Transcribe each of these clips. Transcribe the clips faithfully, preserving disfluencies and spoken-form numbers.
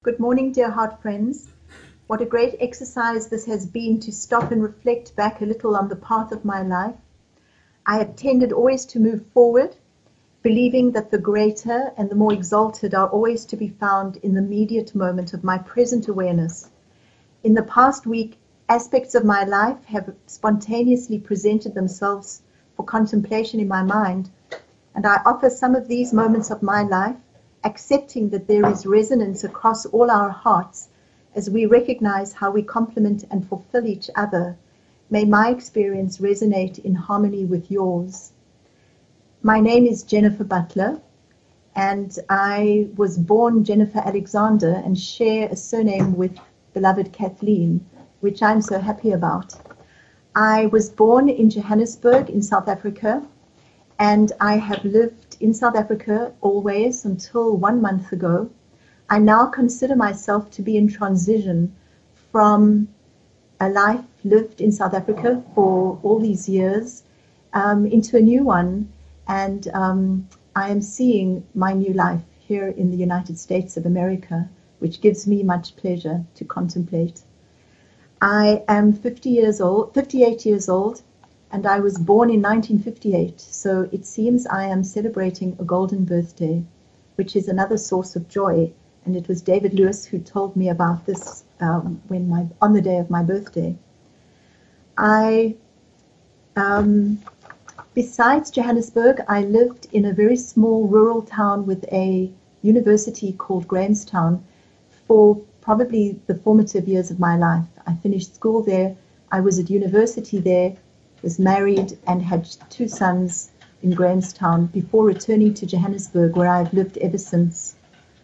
Good morning, dear heart friends. What a great exercise this has been to stop and reflect back a little on the path of my life. I have tended always to move forward, believing that the greater and the more exalted are always to be found in the immediate moment of my present awareness. In the past week, aspects of my life have spontaneously presented themselves for contemplation in my mind, and I offer some of these moments of my life, accepting that there is resonance across all our hearts as we recognize how we complement and fulfill each other. May my experience resonate in harmony with yours. My name is Jennifer Butler, and I was born Jennifer Alexander and share a surname with beloved Kathleen, which I'm so happy about. I was born in Johannesburg in South Africa, and I have lived in South Africa always until one month ago. I now consider myself to be in transition from a life lived in South Africa for all these years um, into a new one, and um, I am seeing my new life here in the United States of America, which gives me much pleasure to contemplate. I am fifty years old, fifty-eight years old, and I was born in nineteen fifty-eight, so it seems I am celebrating a golden birthday, which is another source of joy. And it was David Lewis who told me about this um, when my on the day of my birthday. I, um, besides Johannesburg, I lived in a very small rural town with a university called Grahamstown for probably the formative years of my life. I finished school there. I was at university there, was married and had two sons in Grahamstown before returning to Johannesburg, where I've lived ever since.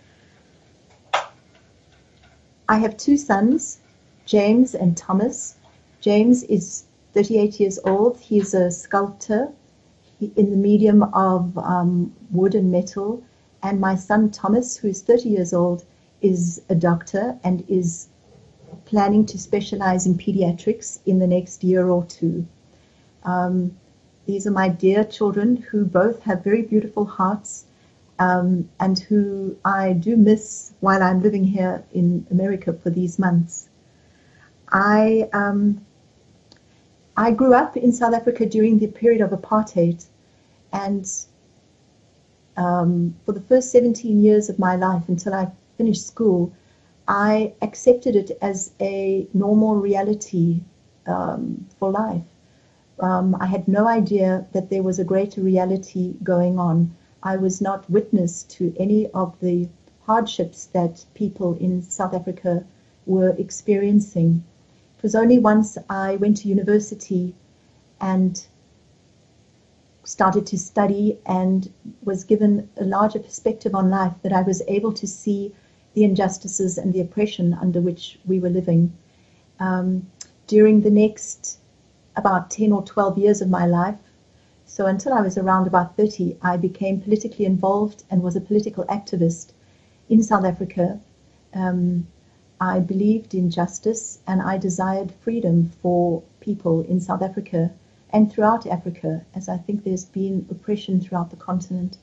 I have two sons, James and Thomas. James is thirty-eight years old. He's a sculptor in the medium of um, wood and metal. And my son Thomas, who is thirty years old, is a doctor and is planning to specialize in pediatrics in the next year or two. Um, these are my dear children who both have very beautiful hearts um, and who I do miss while I'm living here in America for these months. I, um, I grew up in South Africa during the period of apartheid, and um, for the first seventeen years of my life until I finished school, I accepted it as a normal reality um, for life. Um, I had no idea that there was a greater reality going on. I was not witness to any of the hardships that people in South Africa were experiencing. It was only once I went to university and started to study and was given a larger perspective on life that I was able to see the injustices and the oppression under which we were living. Um, during the next about ten or twelve years of my life, so until I was around about thirty, I became politically involved and was a political activist in South Africa. Um, I believed in justice and I desired freedom for people in South Africa and throughout Africa, as I think there's been oppression throughout the continent.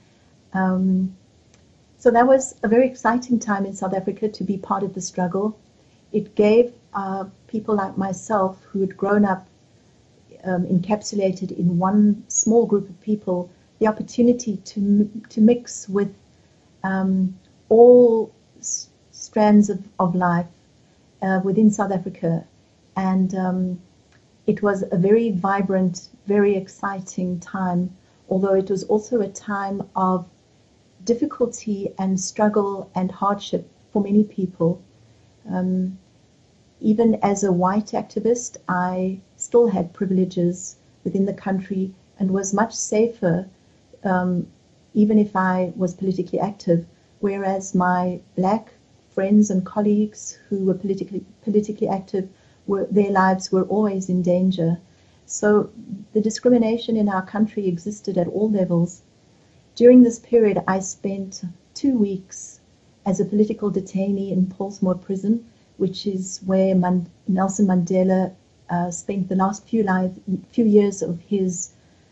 Um, so that was a very exciting time in South Africa to be part of the struggle. It gave uh, people like myself who had grown up Um, encapsulated in one small group of people, the opportunity to to mix with um, all s- strands of, of life uh, within South Africa. And um, it was a very vibrant, very exciting time, although it was also a time of difficulty and struggle and hardship for many people. Um, Even as a white activist, I still had privileges within the country and was much safer, um, even if I was politically active, whereas my black friends and colleagues who were politically politically active, were, their lives were always in danger. So the discrimination in our country existed at all levels. During this period, I spent two weeks as a political detainee in Pollsmoor Prison, which is where Man- Nelson Mandela uh, spent the last few, life, few years of his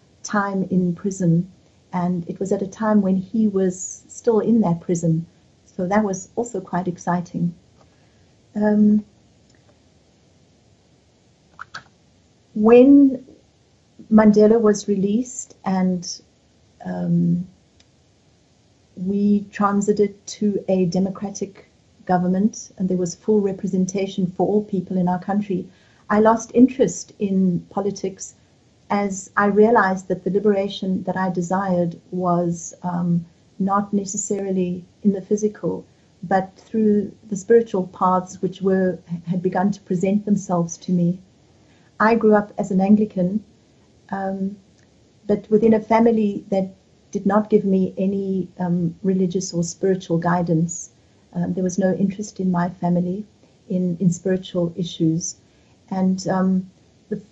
time in prison. And it was at a time when he was still in that prison. So that was also quite exciting. Um, when Mandela was released and um, we transited to a democratic government and there was full representation for all people in our country, I lost interest in politics as I realized that the liberation that I desired was um, not necessarily in the physical, but through the spiritual paths which were had begun to present themselves to me. I grew up as an Anglican, um, but within a family that did not give me any um, religious or spiritual guidance. Um, there was no interest in my family in, in spiritual issues. And um, the,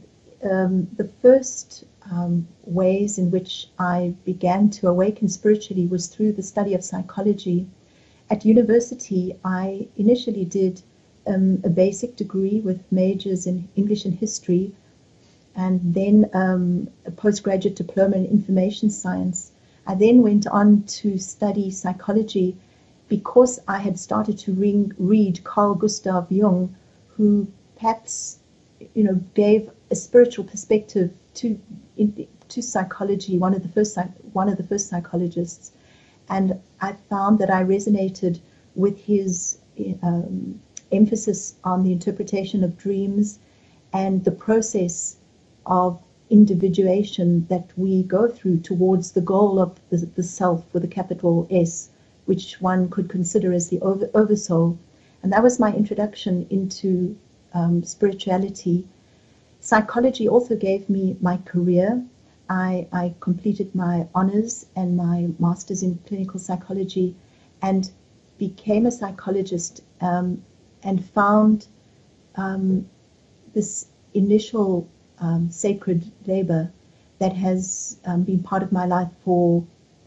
um, the first um, ways in which I began to awaken spiritually was through the study of psychology. At university, I initially did um, a basic degree with majors in English and history, and then um, a postgraduate diploma in information science. I then went on to study psychology because I had started to ring, read Carl Gustav Jung, who perhaps, you know, gave a spiritual perspective to in, to psychology. One of the first one of the first psychologists, and I found that I resonated with his um, emphasis on the interpretation of dreams and the process of individuation that we go through towards the goal of the, the self with a capital S, which one could consider as the over, oversoul. And that was my introduction into um, spirituality. Psychology also gave me my career. I, I completed my honors and my master's in clinical psychology and became a psychologist um, and found um, this initial um, sacred labor that has um, been part of my life for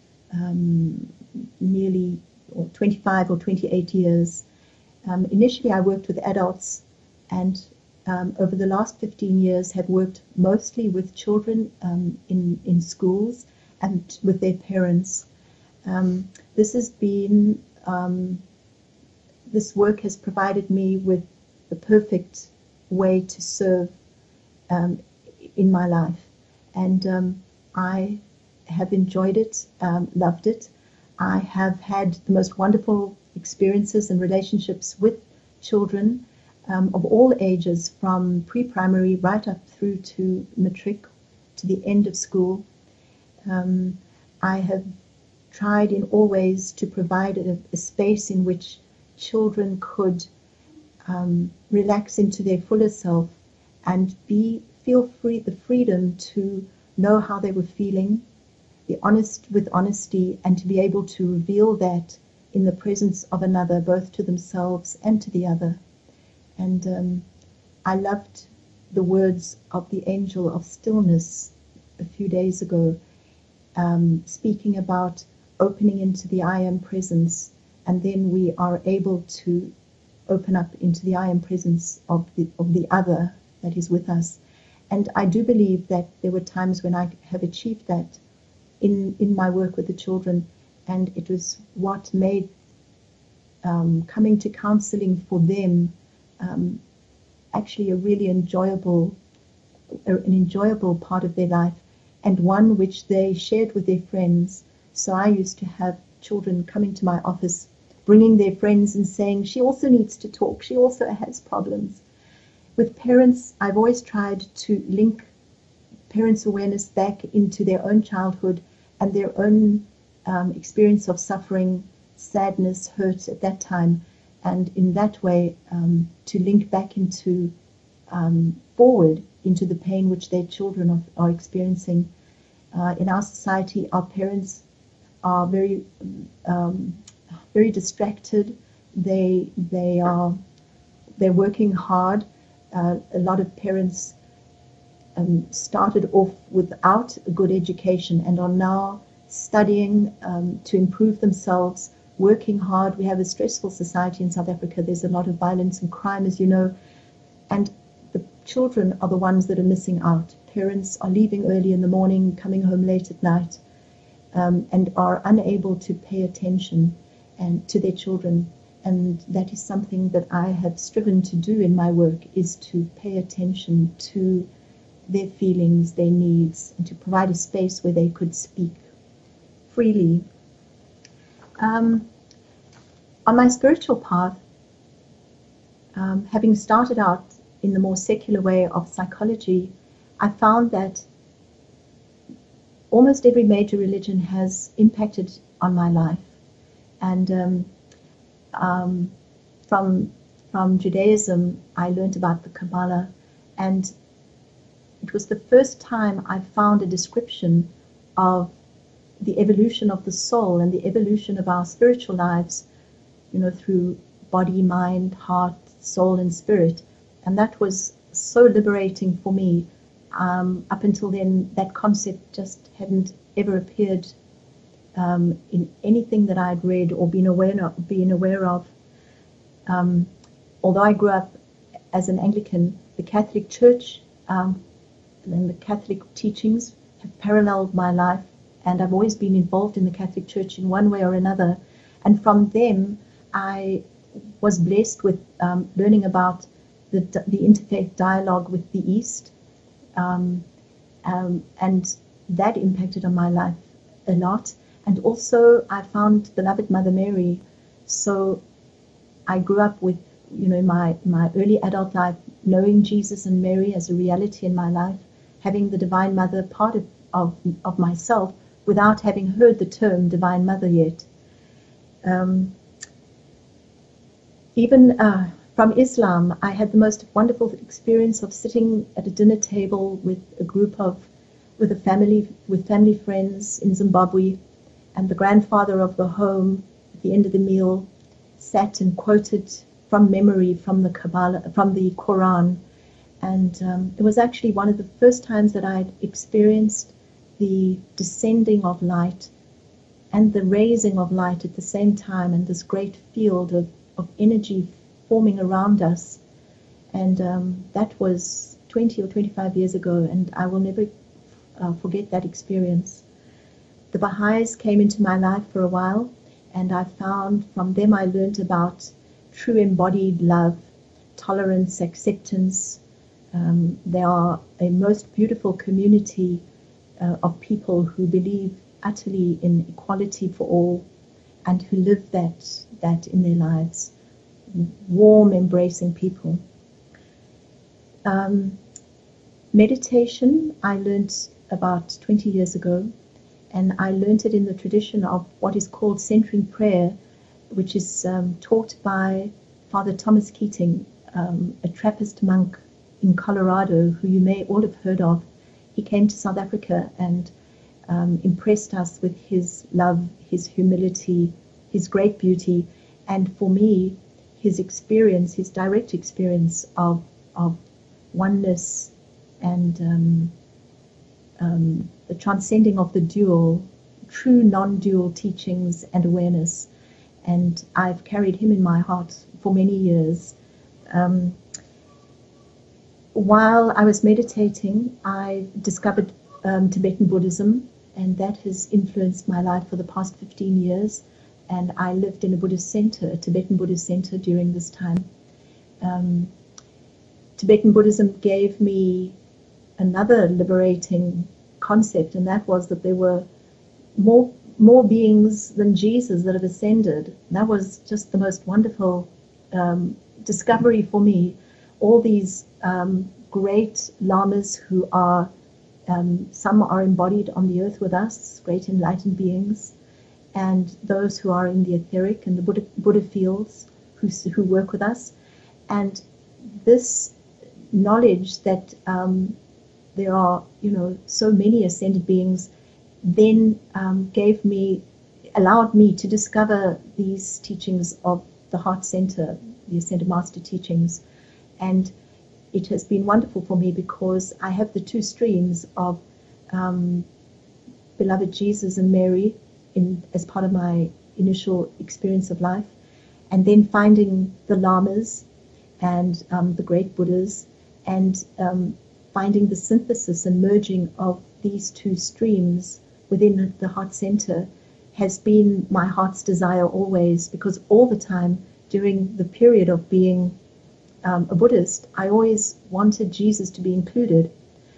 um, nearly or twenty-five or twenty-eight years. Um, initially, I worked with adults, and um, over the last fifteen years have worked mostly with children um, in, in schools and with their parents. Um, this has been, um, this work has provided me with the perfect way to serve um, in my life. And um, I have enjoyed it, um, loved it. I have had the most wonderful experiences and relationships with children um, of all ages, from pre-primary right up through to matric, to the end of school. Um, I have tried in all ways to provide a, a space in which children could um, relax into their fuller self and be feel free, the freedom to know how they were feeling, be honest with honesty, and to be able to reveal that in the presence of another, both to themselves and to the other. And um, I loved the words of the angel of stillness a few days ago, um, speaking about opening into the I am presence, and then we are able to open up into the I am presence of the of the other that is with us. And I do believe that there were times when I have achieved that in in my work with the children, and it was what made um, coming to counseling for them um, actually a really enjoyable an enjoyable part of their life, and one which they shared with their friends. So I used to have children coming to my office, bringing their friends and saying, she also needs to talk, she also has problems. With parents, I've always tried to link parents' awareness back into their own childhood and their own um, experience of suffering, sadness, hurt at that time, and in that way um, to link back into um, forward into the pain which their children are, are experiencing. Uh, in our society, our parents are very, um, very distracted. They they are they're working hard. Uh, a lot of parents um, started off without a good education and are now studying um, to improve themselves, working hard. We have a stressful society in South Africa. There's a lot of violence and crime, as you know, and the children are the ones that are missing out. Parents are leaving early in the morning, coming home late at night, um, and are unable to pay attention. and to their children. And that is something that I have striven to do in my work, is to pay attention to their feelings, their needs, and to provide a space where they could speak freely. Um, on my spiritual path, um, having started out in the more secular way of psychology, I found that almost every major religion has impacted on my life. And um, um, from, from Judaism, I learned about the Kabbalah, and it was the first time I found a description of the evolution of the soul and the evolution of our spiritual lives, you know, through body, mind, heart, soul, and spirit. And that was so liberating for me. Um, up until then, that concept just hadn't ever appeared um, in anything that I'd read or been aware of. Been aware of. Um, although I grew up as an Anglican, the Catholic Church um, and the Catholic teachings have paralleled my life, and I've always been involved in the Catholic Church in one way or another. And from them, I was blessed with um, learning about the, the interfaith dialogue with the East, um, um, and that impacted on my life a lot. And also, I found beloved Mother Mary. So I grew up with, you know, my, my early adult life, knowing Jesus and Mary as a reality in my life, having the Divine Mother part of, of, of myself without having heard the term Divine Mother yet. Um, even uh, from Islam, I had the most wonderful experience of sitting at a dinner table with a group of, with a family, with family friends in Zimbabwe, and the grandfather of the home at the end of the meal sat and quoted from memory from the Kabbalah, from the Quran. And um, it was actually one of the first times that I'd experienced the descending of light and the raising of light at the same time, and this great field of, of energy forming around us. And um, that was twenty or twenty-five years ago, and I will never uh, forget that experience. The Baha'is came into my life for a while, and I found from them I learned about true embodied love, tolerance, acceptance. Um, they are a most beautiful community uh, of people who believe utterly in equality for all, and who live that, that in their lives. Warm, embracing people. Um, meditation, I learned about twenty years ago, and I learned it in the tradition of what is called centering prayer, which is um, taught by Father Thomas Keating, um, a Trappist monk in Colorado, who you may all have heard of. He came to South Africa and um, impressed us with his love, his humility, his great beauty, and for me, his experience, his direct experience of of oneness and um, um, the transcending of the dual, true non-dual teachings and awareness. And I've carried him in my heart for many years. Um, while I was meditating, I discovered um, Tibetan Buddhism, and that has influenced my life for the past fifteen years. And I lived in a Buddhist center, a Tibetan Buddhist center during this time. Um, Tibetan Buddhism gave me another liberating concept, and that was that there were more more beings than Jesus that have ascended. That was just the most wonderful um, discovery for me. All these um, great lamas who are, um, some are embodied on the earth with us, great enlightened beings, and those who are in the etheric and the Buddha, Buddha fields who, who work with us. And this knowledge that um, there are, you know, so many ascended beings then um, gave me, allowed me to discover these teachings of the Heart Center, the Ascended Master teachings. And it has been wonderful for me because I have the two streams of um, beloved Jesus and Mary in, as part of my initial experience of life, and then finding the lamas and um, the great Buddhas, and um, finding the synthesis and merging of these two streams within the Heart Center has been my heart's desire always, because all the time during the period of being um, a Buddhist, I always wanted Jesus to be included.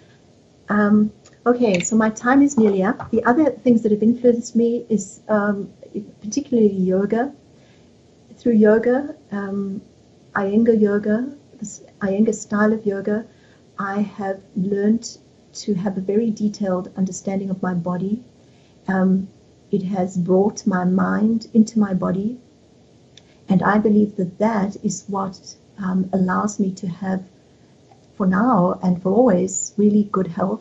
Um, okay, so my time is nearly up. The other things that have influenced me is um, particularly yoga. Through yoga, um, Iyengar yoga, this Iyengar style of yoga, I have learned to have a very detailed understanding of my body. Um, it has brought my mind into my body, and I believe that that is what um, allows me to have, for now and for always, really good health.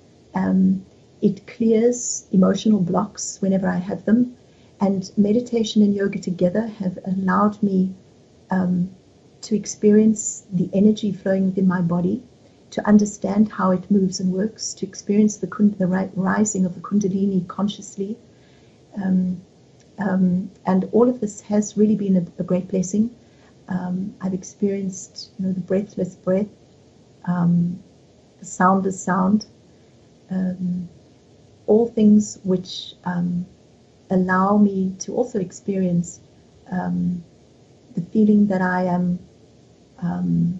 Um, it clears emotional blocks whenever I have them, and meditation and yoga together have allowed me um, to experience the energy flowing within my body, to understand how it moves and works, to experience the, the rising of the Kundalini consciously. Um, um, and all of this has really been a, a great blessing. Um, I've experienced, you know, the breathless breath, um, the soundless sound, um, all things which um, allow me to also experience um, the feeling that I am um,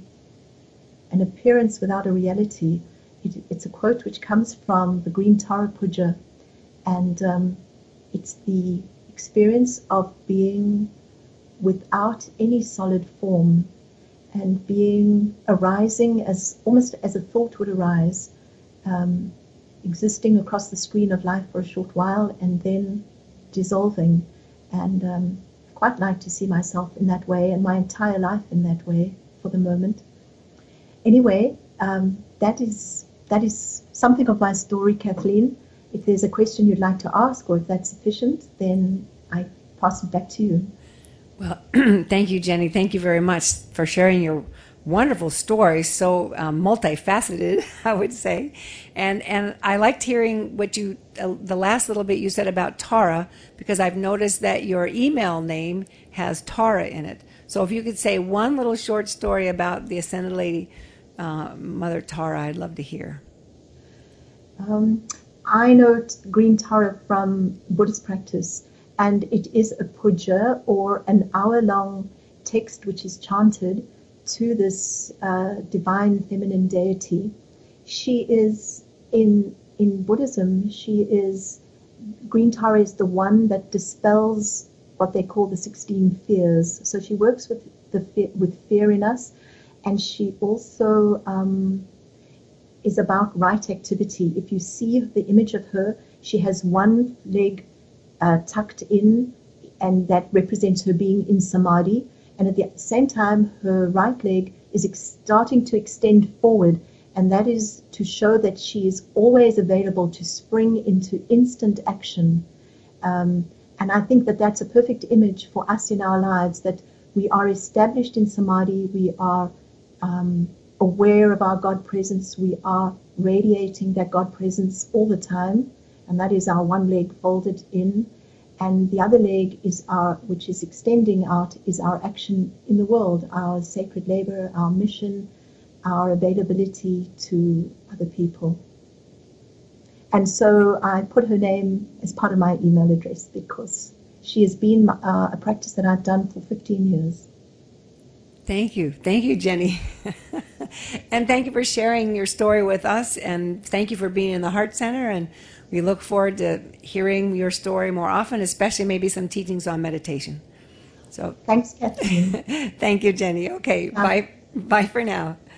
an appearance without a reality. It, it's a quote which comes from the Green Tara Puja, and um, it's the experience of being without any solid form and being arising as almost as a thought would arise, um, existing across the screen of life for a short while and then dissolving. And um, I quite like to see myself in that way and my entire life in that way for the moment. Anyway, um, that is that is something of my story, Kathleen. If there's a question you'd like to ask, or if that's sufficient, then I pass it back to you. Well, thank you, Jenny. Thank you very much for sharing your wonderful story, so um, multifaceted, I would say. And and I liked hearing what you, uh, the last little bit you said about Tara, because I've noticed that your email name has Tara in it. So if you could say one little short story about the Ascended Lady, uh, Mother Tara, I'd love to hear. Um, I know Green Tara from Buddhist practice, and it is a puja, or an hour-long text which is chanted to this uh, divine feminine deity. She is, in in Buddhism, she is, Green Tara is the one that dispels what they call the sixteen fears. So she works with the fear, with fear in us, and she also um, is about right activity. If you see the image of her, she has one leg uh, tucked in, and that represents her being in samadhi. And at the same time, her right leg is ex- starting to extend forward, and that is to show that she is always available to spring into instant action. Um, and I think that that's a perfect image for us in our lives, that we are established in samadhi, we are um, aware of our God presence, we are radiating that God presence all the time, and that is our one leg folded in. And the other leg is our, which is extending out, is our action in the world, our sacred labor, our mission, our availability to other people. And so I put her name as part of my email address because she has been uh, a practice that I've done for fifteen years. Thank you. Thank you, Jenny. And thank you for sharing your story with us, and thank you for being in the Heart Center, and we look forward to hearing your story more often, especially maybe some teachings on meditation. So thanks, Kathleen. Thank you, Jenny. Okay, bye. Bye for now.